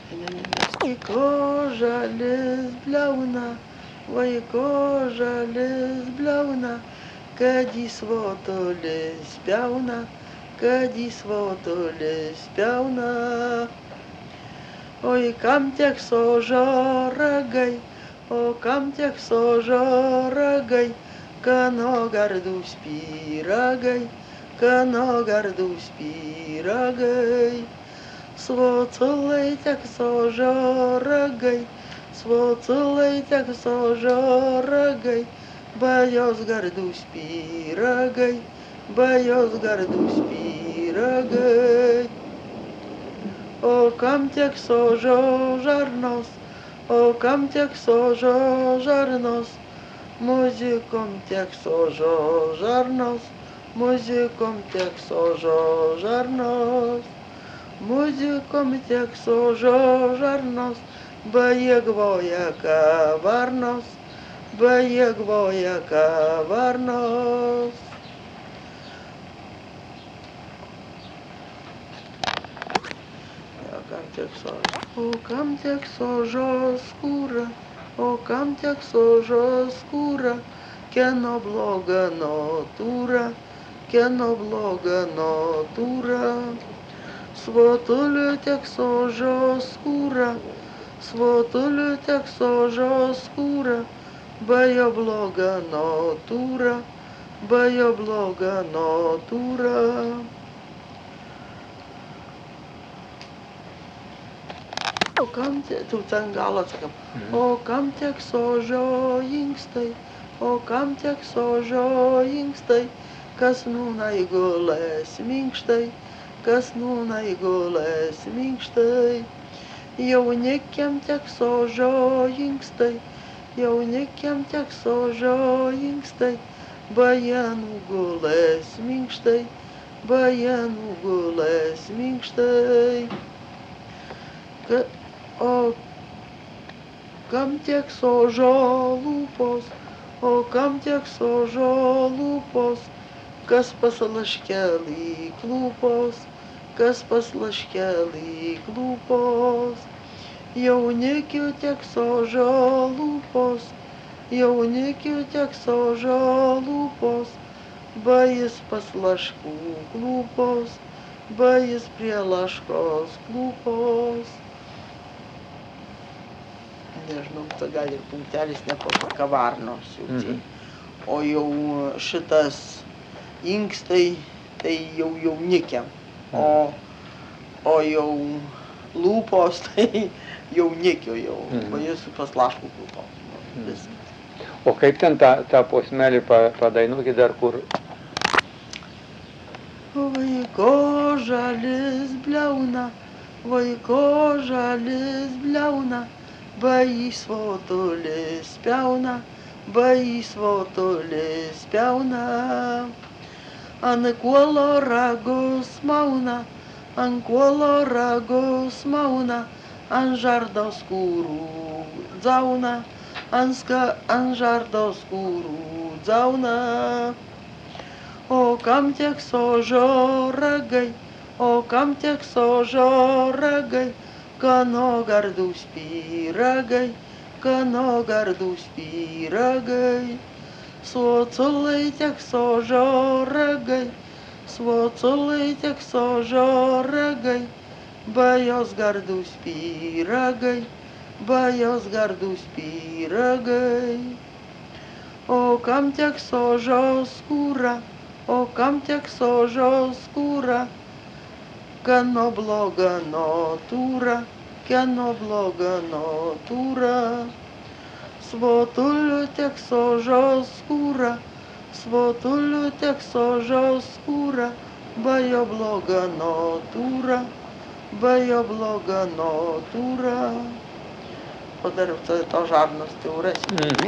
Vaiko žalis bliauna, vaiko žalis bliauna, kad į svotolį spjauna, kad į svotolį spjauna. Oi, kam tiek sožo ragai, o kam tiek sožo ragai, kano gardūs pyragai, kano gardūs pyragai. Svotulai tiek sožo ragai, svotulai tiek sožo ragai, bajos gardūs pyragai, bajos gardūs pyragai. O kam tiek sožo žarnos, o kam tiek sožo žarnos, muzikom tiek sožo žarnos, muzikom tiek sožo žarnos, muzikom tiek sožo žarnos, bajegvoja kavarnos, bajegvoja kavarnos. O kam tiek sožo skūra, o kam tiek sožo skūra, kieno bloga natūra, kieno bloga natūra. Svotuliu tiek sožo skūra, svotuliu tiek sožo skūra, bajo bloga natūra, bajo bloga natūra. O kam tiek, tu ten galą atsakam, o kam tiek sožo inkstai, o kam tiek sožo inkstai, kas nūna įgulės minkštai, kas nūna įgulės minkštai. Jaunikiam tiek sožo inkstai, jaunikiam tiek sožo inkstai, bajanų gulės minkštai, bajanų gulės minkštai. O kam tiek sožo lūpos, o kam tiek sožo lūpos, kas pas laškelį klūpos, kas pas laškelį klūpos. Jaunikių tiek sožo lūpos, jaunikių tiek sožo lūpos, bajis pas laškų klūpos, bajis prie laškos klūpos. Nežinau, tai gal ir punktelis nepavarnos jau. O jau šitas inkstai, tai jau jaunikiam. O jau lūpos, tai jaunikio jau. Bajis pas laškų klūpos. O kaip ten tą posmelį padainuokit dar kur? Vaiko žalis bliauna, vaiko žalis bliauna, bajį svotolį spjauna, bajį svotolį spjauna. Ant kuolo ragus mauna, ant kuolo ragus mauna, ant žardo skūrų dzauna, ant žardo skūrų dzauna. O kam tiek sožo ragai, o kam tiek sožo ragai, kano gardūs pyragai, kano gardūs pyragai. Svotulai tiek sožo ragai, svotulai tiek sožo ragai, bajos gardūs pyragai, bajos gardūs pyragai. O kam tiek sožo skūra, o kam tiek sožo skūra, kano bloga natūra, kieno bloga natūra. Svotuliu tiek sožo skūra, svotuliu tiek sožo skūra, bajo bloga natūra, bajo bloga natūra. O dar to žarnos tai jau rasim.